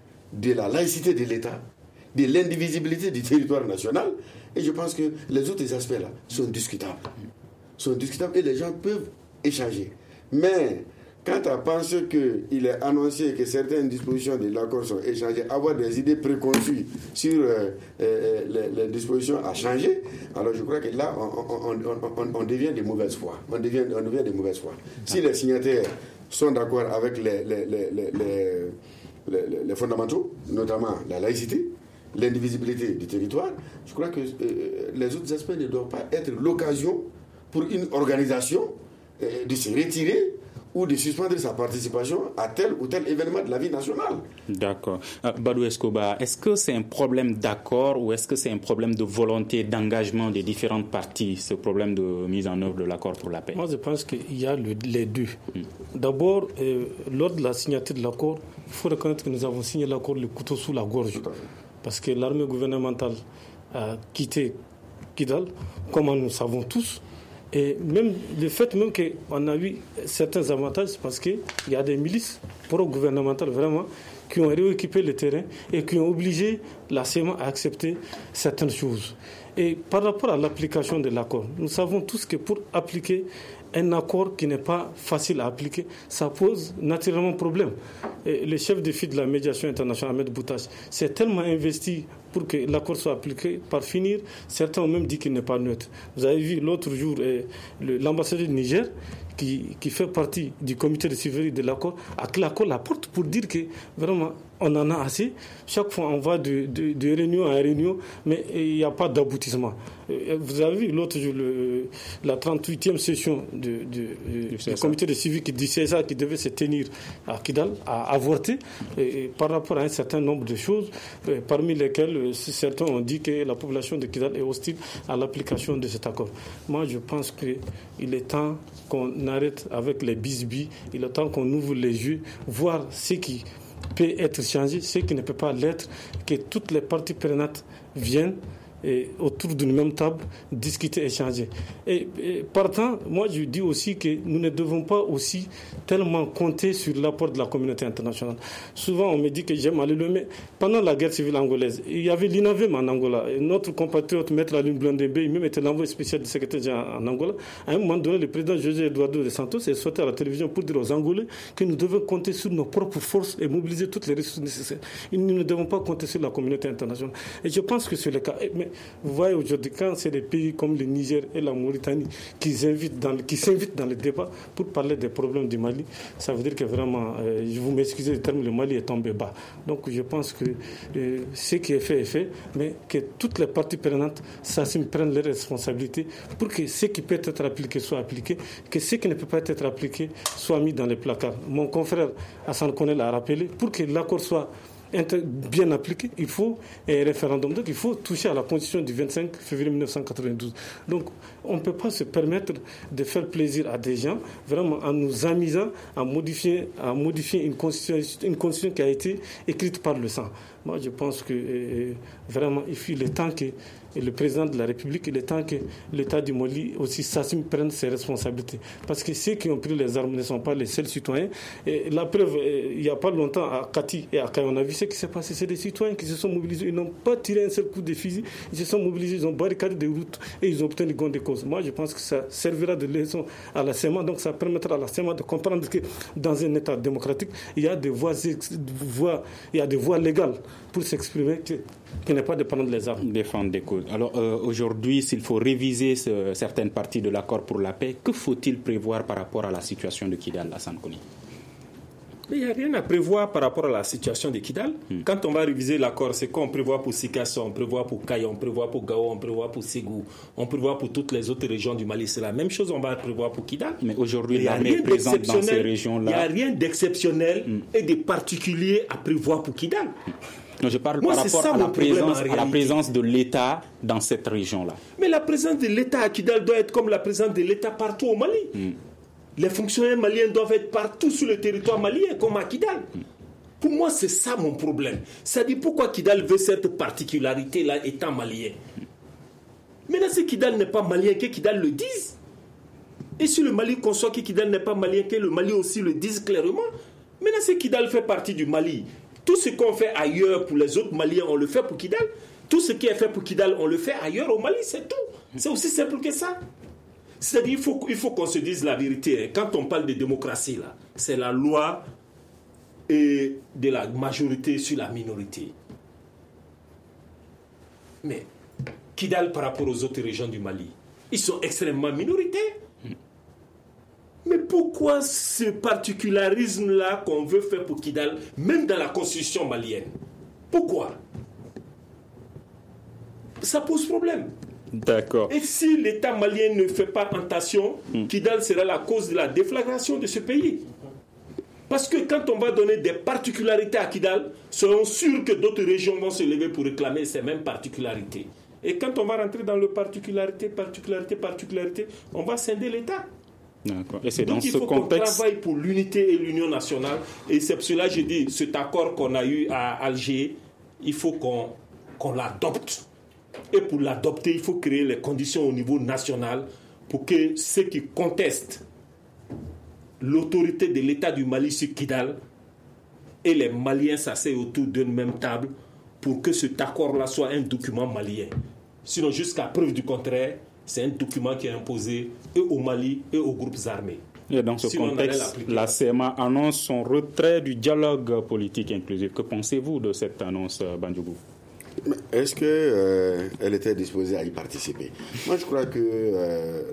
de la laïcité de l'État, de l'indivisibilité du territoire national. Et je pense que les autres aspects-là sont discutables. sont discutables et les gens peuvent échanger. Mais quand on pense qu'il est annoncé que certaines dispositions de l'accord sont échangées, avoir des idées préconçues sur euh, euh, les, les dispositions à changer, alors je crois que là, on, on, on, on, on devient de mauvaise foi. On devient, on devient de mauvaise foi. Si les signataires sont d'accord avec les, les, les, les, les, les, les fondamentaux, notamment la laïcité, l'indivisibilité du territoire, je crois que euh, les autres aspects ne doivent pas être l'occasion pour une organisation euh, de se retirer ou de suspendre sa participation à tel ou tel événement de la vie nationale. D'accord. Euh, Badou Escobar, est-ce que c'est un problème d'accord ou est-ce que c'est un problème de volonté, d'engagement des différentes parties, ce problème de mise en œuvre de l'accord pour la paix? Moi, je pense qu'il y a le, les deux. Hmm. D'abord, euh, lors de la signature de l'accord, il faut reconnaître que nous avons signé l'accord le couteau sous la gorge. Parce que l'armée gouvernementale a quitté Kidal, comme nous savons tous. Et même le fait même qu'on a eu certains avantages, parce qu'il y a des milices pro-gouvernementales vraiment qui ont rééquipé le terrain et qui ont obligé la C E M A à accepter certaines choses. Et par rapport à l'application de l'accord, nous savons tous que pour appliquer un accord qui n'est pas facile à appliquer, ça pose naturellement problème. Et le chef de file de la médiation internationale, Ahmed Boutache, s'est tellement investi pour que l'accord soit appliqué. Par finir, certains ont même dit qu'il n'est pas neutre. Vous avez vu l'autre jour eh, le, l'ambassadeur du Niger, qui, qui fait partie du comité de suivi de l'accord, a claqué la porte pour dire que vraiment on en a assez. Chaque fois, on va de, de, de réunion à réunion, mais il n'y a pas d'aboutissement. Vous avez vu l'autre jour, le, la trente-huitième session de, de, de, du comité de suivi du C S A qui devait se tenir à Kidal a avorté et, et par rapport à un certain nombre de choses, parmi lesquelles certains ont dit que la population de Kidal est hostile à l'application de cet accord. Moi, je pense qu'il est temps qu'on arrête avec les bisbis, il est temps qu'on ouvre les yeux, voir ce qui peut être changé, ce qui ne peut pas l'être, que toutes les parties prenantes viennent et autour d'une même table, discuter, échanger. Et, et partant, moi je dis aussi que nous ne devons pas aussi tellement compter sur l'apport de la communauté internationale. Souvent on me dit que j'aime aller le mais pendant la guerre civile angolaise, il y avait l'INAVEM en Angola. Et notre compatriote, Maître Aline Blondembe, il même était l'envoyé spécial du secrétaire général en Angola. À un moment donné, le président José Eduardo de Santos est sorti à la télévision pour dire aux Angolais que nous devons compter sur nos propres forces et mobiliser toutes les ressources nécessaires. Et nous ne devons pas compter sur la communauté internationale. Et je pense que c'est le cas. Mais vous voyez aujourd'hui, quand c'est des pays comme le Niger et la Mauritanie qui s'invitent dans, qui s'invitent dans le débat pour parler des problèmes du Mali, ça veut dire que vraiment, euh, je vous m'excusez le terme, le Mali est tombé bas. Donc je pense que euh, ce qui est fait est fait, mais que toutes les parties prenantes s'assument, prennent leurs responsabilités pour que ce qui peut être appliqué soit appliqué, que ce qui ne peut pas être appliqué soit mis dans les placards. Mon confrère Hassan Kone l'a rappelé, pour que l'accord soit bien appliqué, il faut un référendum. Donc il faut toucher à la constitution du vingt-cinq février mille neuf cent quatre-vingt-douze. Donc on ne peut pas se permettre de faire plaisir à des gens vraiment en nous amusant à modifier, à modifier une constitution, une constitution qui a été écrite par le sang. Moi je pense que euh, vraiment il faut le temps que le président de la République, il est temps que l'État du Mali aussi s'assume, prenne ses responsabilités. Parce que ceux qui ont pris les armes ne sont pas les seuls citoyens. Et la preuve, il n'y a pas longtemps à Kati et à Kaya, on a vu ce qui s'est passé. C'est des citoyens qui se sont mobilisés. Ils n'ont pas tiré un seul coup de fusil. Ils se sont mobilisés, ils ont barricadé des routes et ils ont obtenu gain de cause. Moi, je pense que ça servira de leçon à la C E M A. Donc, ça permettra à la C E M A de comprendre que dans un État démocratique, il y a des voies, voies, il y a des voies légales pour s'exprimer qui, qui n'est pas de prendre les armes. Défendre des causes. Alors euh, aujourd'hui, s'il faut réviser ce, certaines parties de l'accord pour la paix, que faut-il prévoir par rapport à la situation de Kidal, Hassan Kone? Il n'y a rien à prévoir par rapport à la situation de Kidal. Hmm. Quand on va réviser l'accord, c'est quoi on prévoit pour Sikasso, on prévoit pour Kaya, on prévoit pour Gao, on prévoit pour Ségou, on prévoit pour toutes les autres régions du Mali. C'est la même chose, on va prévoir pour Kidal. Mais aujourd'hui, l'armée est présente dans ces régions-là. Il n'y a rien d'exceptionnel hmm. et de particulier à prévoir pour Kidal. Hmm. Non, je parle Moi, par rapport à la, présence, à la présence de l'État dans cette région-là. Mais la présence de l'État à Kidal doit être comme la présence de l'État partout au Mali. Mm. Les fonctionnaires maliens doivent être partout sur le territoire malien, comme à Kidal. Mm. Pour moi, c'est ça mon problème. C'est-à-dire pourquoi Kidal veut cette particularité-là étant malien. Mm. Maintenant, si Kidal n'est pas malien, que Kidal le dise. Et si le Mali conçoit que Kidal n'est pas malien, que le Mali aussi le dise clairement. Maintenant, si Kidal fait partie du Mali, tout ce qu'on fait ailleurs pour les autres Maliens, on le fait pour Kidal. Tout ce qui est fait pour Kidal, on le fait ailleurs au Mali, c'est tout. C'est aussi simple que ça. C'est-à-dire qu'il faut, il faut qu'on se dise la vérité. Quand on parle de démocratie, là, c'est la loi et de la majorité sur la minorité. Mais Kidal, par rapport aux autres régions du Mali, ils sont extrêmement minoritaires. Mais pourquoi ce particularisme-là qu'on veut faire pour Kidal, même dans la constitution malienne? Pourquoi? Ça pose problème. D'accord. Et si l'État malien ne fait pas attention, hmm. Kidal sera la cause de la déflagration de ce pays. Parce que quand on va donner des particularités à Kidal, soyons sûrs que d'autres régions vont se lever pour réclamer ces mêmes particularités. Et quand on va rentrer dans le particularité, particularité, particularité, on va scinder l'État. D'accord. Et c'est Donc dans il ce faut contexte... qu'on travaille pour l'unité et l'union nationale. Et c'est pour cela que je dis, cet accord qu'on a eu à Alger, il faut qu'on, qu'on l'adopte. Et pour l'adopter, il faut créer les conditions au niveau national pour que ceux qui contestent l'autorité de l'État du Mali sur Kidal et les Maliens s'asseyent autour d'une même table pour que cet accord-là soit un document malien. Sinon, jusqu'à preuve du contraire, c'est un document qui est imposé et au Mali et aux groupes armés. Et dans ce Sinon, contexte, la C E M A annonce son retrait du dialogue politique inclusif. Que pensez-vous de cette annonce, Bandjougou? Est-ce qu'elle euh, était disposée à y participer? Moi, je crois que euh,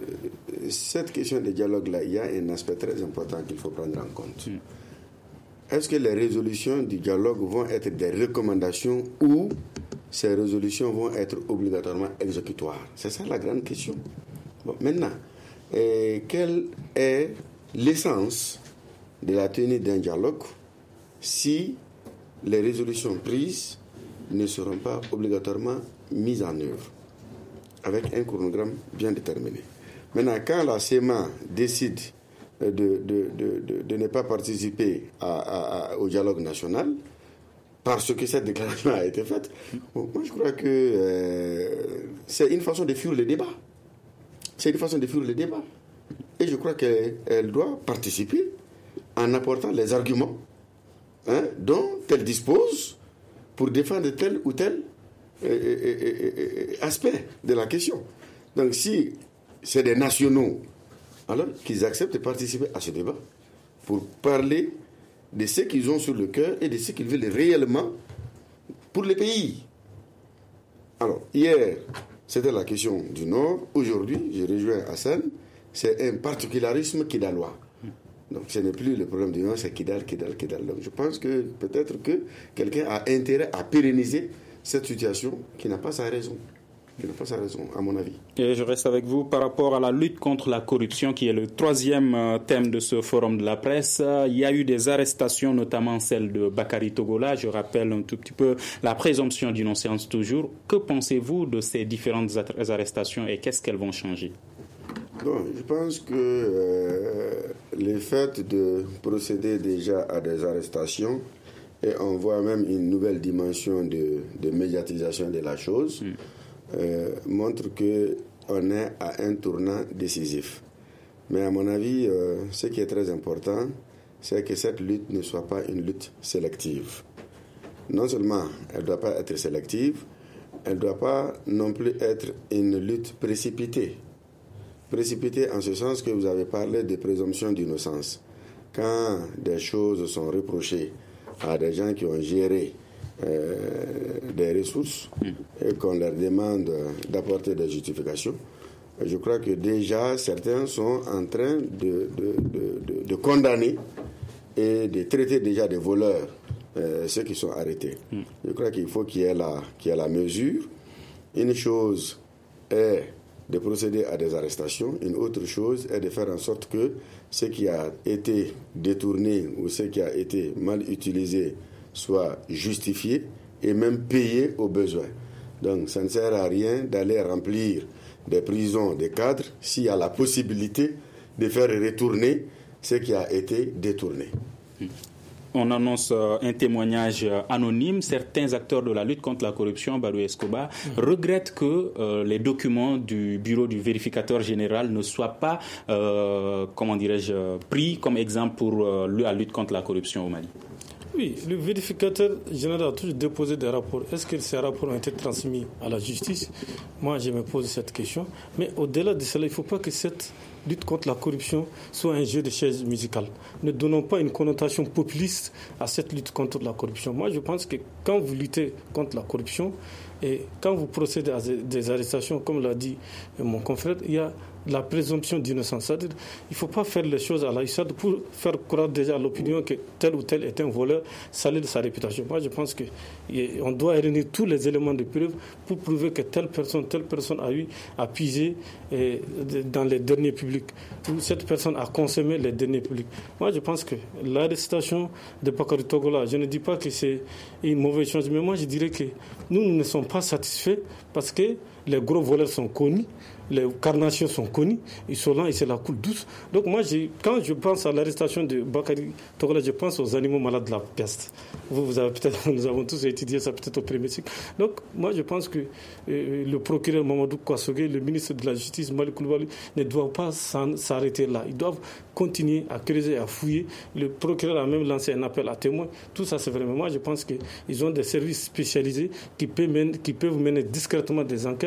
cette question de dialogue-là, il y a un aspect très important qu'il faut prendre en compte. Mm. est-ce que les résolutions du dialogue vont être des recommandations ou ces résolutions vont être obligatoirement exécutoires? C'est ça la grande question. Bon, maintenant, euh, quelle est l'essence de la tenue d'un dialogue si les résolutions prises ne seront pas obligatoirement mises en œuvre avec un chronogramme bien déterminé? Maintenant, quand la C E M A décide de, de, de, de, de ne pas participer à, à, à, au dialogue national, parce que cette déclaration a été faite, bon, moi je crois que euh, c'est une façon de fuir le débat. C'est une façon de fuir le débat. Et je crois qu'elle doit participer en apportant les arguments hein, dont elle dispose pour défendre tel ou tel euh, euh, euh, aspect de la question. Donc si c'est des nationaux, alors qu'ils acceptent de participer à ce débat pour parler de ce qu'ils ont sur le cœur et de ce qu'ils veulent réellement pour le pays. Alors, hier, c'était la question du Nord. Aujourd'hui, je rejoins Hassan, c'est un particularisme kidalois. Donc, ce n'est plus le problème du Nord, c'est Kidal, Kidal, Kidal. Donc, je pense que peut-être que quelqu'un a intérêt à pérenniser cette situation qui n'a pas sa raison. Qui n'a pas sa raison, à mon avis. Et je reste avec vous par rapport à la lutte contre la corruption, qui est le troisième thème de ce forum de la presse. Il y a eu des arrestations, notamment celle de Bakary Togola. Je rappelle un tout petit peu la présomption d'innocence toujours. Que pensez-vous de ces différentes arrestations et qu'est-ce qu'elles vont changer? Bon, je pense que euh, le fait de procéder déjà à des arrestations, et on voit même une nouvelle dimension de, de médiatisation de la chose, mm. Euh, montre qu'on est à un tournant décisif. Mais à mon avis, euh, ce qui est très important, c'est que cette lutte ne soit pas une lutte sélective. Non seulement elle ne doit pas être sélective, elle ne doit pas non plus être une lutte précipitée. Précipitée en ce sens que vous avez parlé de présomption d'innocence. Quand des choses sont reprochées à des gens qui ont géré Euh, des ressources et qu'on leur demande d'apporter des justifications, je crois que déjà certains sont en train de, de, de, de, de condamner et de traiter déjà des voleurs euh, ceux qui sont arrêtés. Mm. Je crois qu'il faut qu'il y ait la, qu'il y ait la mesure. Une chose est de procéder à des arrestations, une autre chose est de faire en sorte que ce qui a été détourné ou ce qui a été mal utilisé soit justifié et même payé aux besoins. Donc ça ne sert à rien d'aller remplir des prisons, des cadres, s'il y a la possibilité de faire retourner ce qui a été détourné. On annonce un témoignage anonyme. Certains acteurs de la lutte contre la corruption, Badou Escobar, mmh. regrettent que euh, les documents du bureau du vérificateur général ne soient pas, euh, comment dirais-je, pris comme exemple pour euh, la lutte contre la corruption au Mali. Oui, le vérificateur général a toujours déposé des rapports. Est-ce que ces rapports ont été transmis à la justice? Moi, je me pose cette question. Mais au-delà de cela, il ne faut pas que cette lutte contre la corruption soit un jeu de chaises musicales. Ne donnons pas une connotation populiste à cette lutte contre la corruption. Moi, je pense que quand vous luttez contre la corruption et quand vous procédez à des arrestations, comme l'a dit mon confrère, il y a la présomption d'innocence. C'est-à-dire il ne faut pas faire les choses à la Issad pour faire croire déjà à l'opinion que tel ou tel est un voleur, salir sa réputation. Moi, je pense qu'on doit réunir tous les éléments de preuve pour prouver que telle personne, telle personne a eu à piger eh, dans les deniers publics, ou cette personne a consommé les deniers publics. Moi, je pense que l'arrestation de Bakary Togola, je ne dis pas que c'est une mauvaise chose, mais moi, je dirais que nous, nous ne sommes pas satisfaits parce que les gros voleurs sont connus, les carnations sont connus, ils sont là et c'est la coule douce. Donc moi, quand je pense à l'arrestation de Bakary Togola, je pense aux animaux malades de la peste. Vous, vous avez peut-être, nous avons tous étudié ça peut-être au premier cycle. Donc moi, je pense que euh, le procureur Mamadou Kouassogué, le ministre de la Justice Malick Coulibaly, ne doivent pas s'arrêter là. Ils doivent continuer à creuser, à fouiller. Le procureur a même lancé un appel à témoins. Tout ça, c'est vraiment moi, je pense qu'ils ont des services spécialisés qui peuvent mener, qui peuvent mener discrètement des enquêtes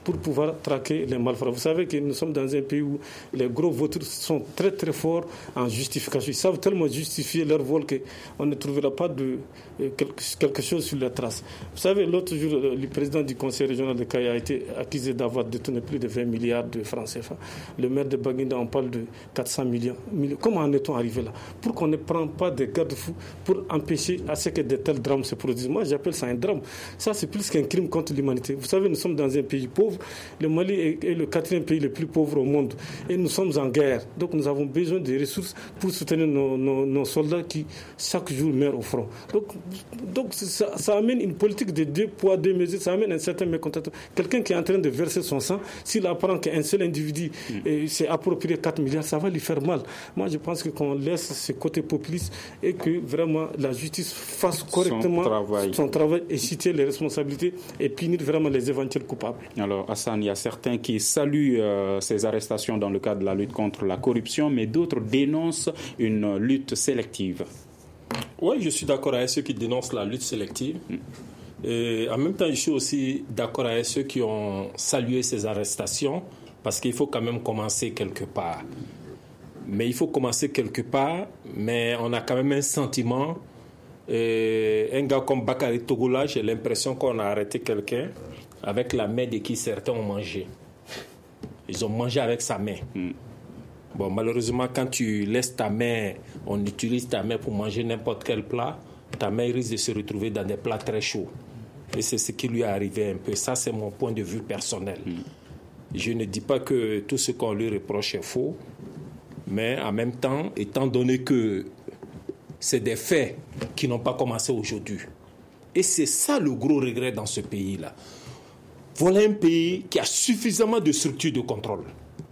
pour pouvoir traquer les malfrats. Vous savez que nous sommes dans un pays où les gros vautours sont très très forts en justification. Ils savent tellement justifier leur vol qu'on ne trouvera pas de, euh, quelque, quelque chose sur leurs traces. Vous savez, l'autre jour, le président du conseil régional de Kaya a été accusé d'avoir détourné plus de vingt milliards de francs C F A. Le maire de Baguinda, on parle de quatre cents millions. Comment en est-on arrivé là? Pourquoi on ne prend pas des garde-fous pour empêcher à ce que de tels drames se produisent? Moi, j'appelle ça un drame. Ça, c'est plus qu'un crime contre l'humanité. Vous savez, nous sommes dans un pays pauvre. Le Mali est, est le quatrième pays le plus pauvre au monde. Et nous sommes en guerre. Donc, nous avons besoin de ressources pour soutenir nos, nos, nos soldats qui, chaque jour, meurent au front. Donc, donc ça, ça amène une politique de deux poids, deux mesures. Ça amène un certain mécontentement. Quelqu'un qui est en train de verser son sang, s'il apprend qu'un seul individu mm. s'est approprié quatre milliards, ça va lui faire mal. Moi, je pense que qu'on laisse ce côté populiste et que vraiment la justice fasse correctement son travail, son travail et situer les responsabilités et punir vraiment les éventuels coupables. Alors, Hassan, il y a certains qui saluent euh, ces arrestations dans le cadre de la lutte contre la corruption, mais d'autres dénoncent une lutte sélective. Oui, je suis d'accord avec ceux qui dénoncent la lutte sélective. Mm. Et en même temps, je suis aussi d'accord avec ceux qui ont salué ces arrestations, parce qu'il faut quand même commencer quelque part. Mais il faut commencer quelque part, mais on a quand même un sentiment. Et un gars comme Bakary Togola, j'ai l'impression qu'on a arrêté quelqu'un avec la main de qui certains ont mangé. Ils ont mangé avec sa main. Mm. Bon, malheureusement, quand tu laisses ta main, on utilise ta main pour manger n'importe quel plat, ta main risque de se retrouver dans des plats très chauds. Et c'est ce qui lui est arrivé un peu. Ça, c'est mon point de vue personnel. Mm. Je ne dis pas que tout ce qu'on lui reproche est faux, mais en même temps, étant donné que c'est des faits qui n'ont pas commencé aujourd'hui. Et c'est ça le gros regret dans ce pays-là. Voilà un pays qui a suffisamment de structures de contrôle.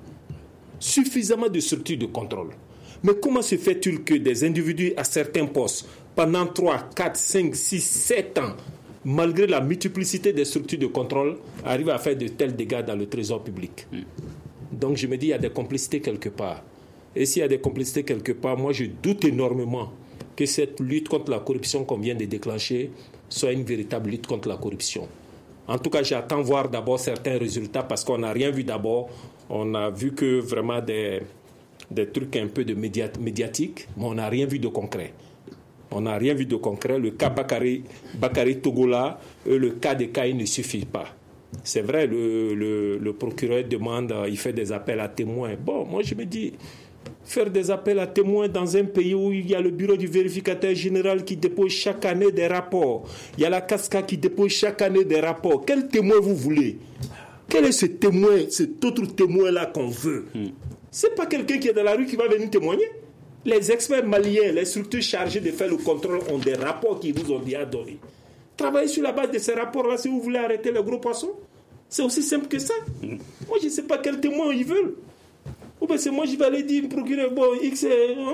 Suffisamment de structures de contrôle. Mais comment se fait-il que des individus à certains postes, pendant trois, quatre, cinq, six, sept ans, malgré la multiplicité des structures de contrôle, arrivent à faire de tels dégâts dans le trésor public? Mm. Donc je me dis, il y a des complicités quelque part. Et s'il y a des complicités quelque part, moi je doute énormément que cette lutte contre la corruption qu'on vient de déclencher soit une véritable lutte contre la corruption. En tout cas, j'attends voir d'abord certains résultats parce qu'on n'a rien vu d'abord. On a vu que vraiment des, des trucs un peu de médiat, médiatiques, mais on n'a rien vu de concret. On n'a rien vu de concret. Le cas Bakary, Bakary Togola, le cas des cas, il ne suffit pas. C'est vrai, le, le, le procureur demande, il fait des appels à témoins. Bon, moi je me dis, faire des appels à témoins dans un pays où il y a le bureau du vérificateur général qui dépose chaque année des rapports. Il y a la CASCA qui dépose chaque année des rapports. Quel témoin vous voulez? Quel est ce témoin, cet autre témoin-là qu'on veut? hmm. C'est pas quelqu'un qui est dans la rue qui va venir témoigner. Les experts maliens, les structures chargées de faire le contrôle ont des rapports qui vous ont déjà donné. Travaillez sur la base de ces rapports-là si vous voulez arrêter les gros poissons. C'est aussi simple que ça. hmm. Moi, je ne sais pas quel témoin ils veulent. Ou bien c'est moi, je vais aller dire, procureur, bon, X, hein?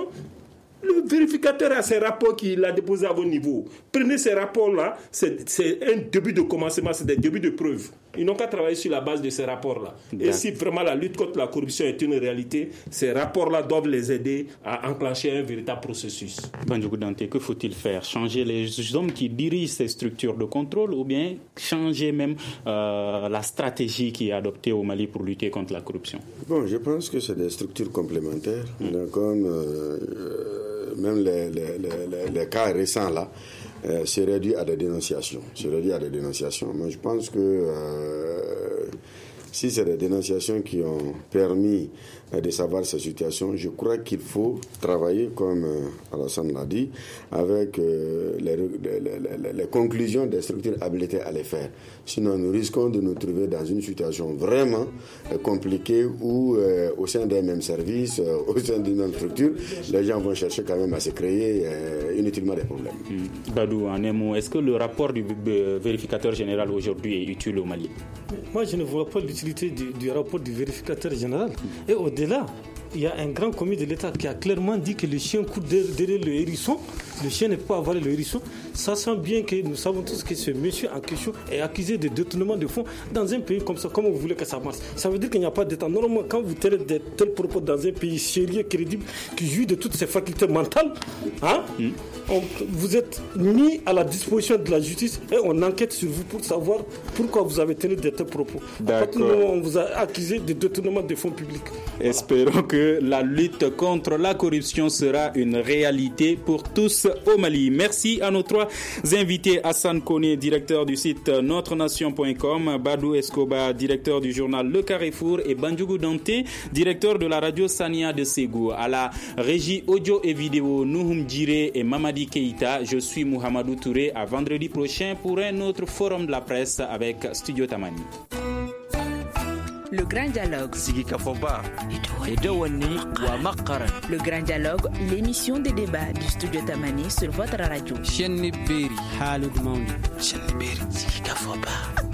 Le vérificateur a ses rapports qu'il a déposés à vos niveaux. Prenez ces rapports-là, c'est, c'est un début de commencement, c'est des débuts de preuve. Ils n'ont qu'à travailler sur la base de ces rapports-là. D'accord. Et si vraiment la lutte contre la corruption est une réalité, ces rapports-là doivent les aider à enclencher un véritable processus. Bandjougou Dante, que faut-il faire? Changer les hommes qui dirigent ces structures de contrôle ou bien changer même euh, la stratégie qui est adoptée au Mali pour lutter contre la corruption? Bon, je pense que c'est des structures complémentaires, mmh. comme euh, euh, même les, les, les, les cas récents là. Euh, c'est réduit à des dénonciations. C'est réduit à des dénonciations. Mais je pense que euh, si c'est des dénonciations qui ont permis euh, de savoir cette situation, je crois qu'il faut travailler, comme euh, Alassane l'a dit, avec euh, les, les, les, les conclusions des structures habilitées à les faire. Sinon, nous risquons de nous trouver dans une situation vraiment euh, compliquée où, euh, au sein d'un même service, euh, au sein d'une même structure, les gens vont chercher quand même à se créer euh, inutilement des problèmes. Mmh. Badou, en un mot, est-ce que le rapport du vérificateur général aujourd'hui est utile au Mali? Moi, je ne vois pas l'utilité du, du rapport du vérificateur général. Mmh. Et au-delà, il y a un grand commis de l'État qui a clairement dit que le chien court derrière le hérisson. Le chien ne peut pas avaler le hérisson. Sachant bien que nous savons tous que ce monsieur en question est accusé de détournement de fonds dans un pays comme ça. Comment vous voulez que ça marche? Ça veut dire qu'il n'y a pas d'État. Normalement, quand vous tenez de tels propos dans un pays sérieux, crédible, qui jouit de toutes ses facultés mentales, hein, mm. on, vous êtes mis à la disposition de la justice et on enquête sur vous pour savoir pourquoi vous avez tenu de tels propos. À partir du moment où on vous a accusé de détournement de fonds publics. Voilà. Espérons que la lutte contre la corruption sera une réalité pour tous au Mali. Merci à nos trois invités. Hassan Koné, directeur du site notre nation point com, Badou Escobar, directeur du journal Le Carrefour, et Bandjougou Dante, directeur de la radio Sania de Ségou. À la régie audio et vidéo, Nouhoum Djire et Mamadi Keïta. Je suis Mohamedou Touré. À vendredi prochain pour un autre forum de la presse avec Studio Tamani. Le Grand Dialogue. Sigi Kafoba. Idawani wa Makaran. Le Grand Dialogue, l'émission des débats du Studio Tamani sur votre radio. Chenni Beri. Khalid Mauni. Chenni Beri. Sigi Kafoba.